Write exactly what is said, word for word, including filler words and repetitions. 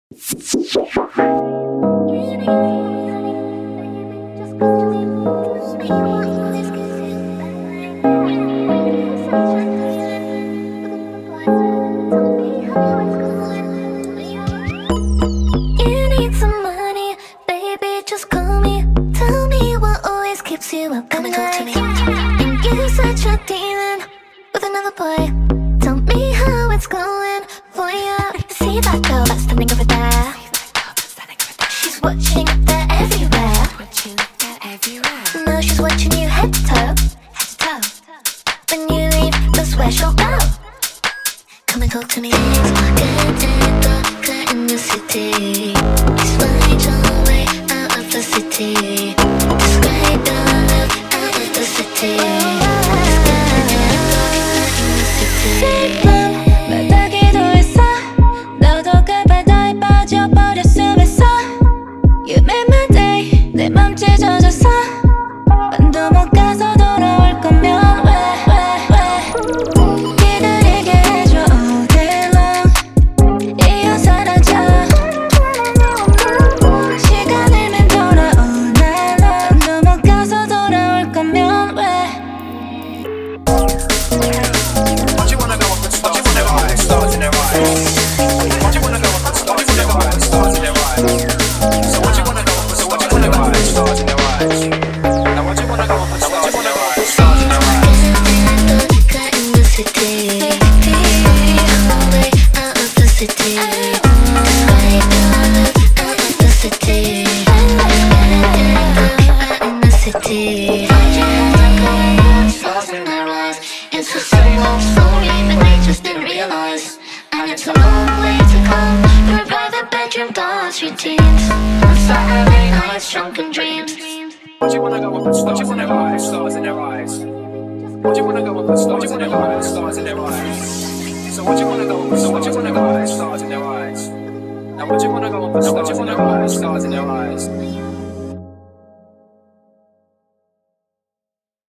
You up at night, and you're such a demon with another boy. Tell me how it's going for you. See that girl that's standing over there? She's watching there everywhere. No, she's watching you head to toe. When you leave, that's where she'll go. Come and talk to me. It's in the city. Just find your way out of the city. Describe your love out of the city. 슬픔 바닥에도 있어. 너도 그 바다에 빠져버려 숨에서. You made my day. 내 맘 찢어졌어. 안도 못 가서 돌아올 거면 왜 왜 왜 기다리게 해줘 all day long. 이어 사라져. 시간 흘면 돌아오나 너. 안도 못 가서 돌아올 거면 왜. Why you wanna go and put stars in their eyes? Stars in their eyes. Why you wanna go and put stars in their eyes? Stars in their eyes. So what you wanna go and put stars in their eyes? Stars in their eyes. Now what you wanna go and put stars in their eyes? Stars in their eyes. In the city, all way out of the city. Describe your love out of the city. In the city. Stars in their eyes. It's the same old story, but they just didn't realize. And it's a long way to come. Your private bedroom dance routines. On Saturday nights, drunken dreams. Why you wanna go and put stars in their eyes? Stars in their eyes. Why you wanna go and put stars in their eyes? Stars in their eyes. So what you wanna go and put stars in their eyes? Stars in their eyes. Now what you wanna go and put stars in their eyes? Stars in their eyes.